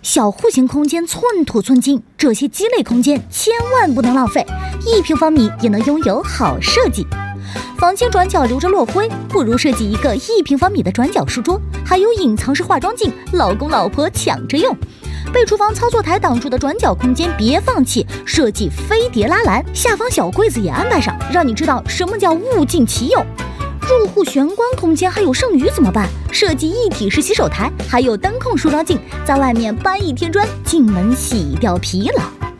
小户型空间寸土寸金，这些鸡肋空间千万不能浪费，1平方米也能拥有好设计。房间转角留着落灰，不如设计一个1平方米的转角书桌，还有隐藏式化妆镜，老公老婆抢着用。被厨房操作台挡住的转角空间别放弃，设计飞碟拉篮，下方小柜子也安排上，让你知道什么叫物尽其用。入户玄关空间还有剩余怎么办？设计一体式洗手台，还有灯控梳妆镜，在外面搬一天砖，进门洗掉疲劳。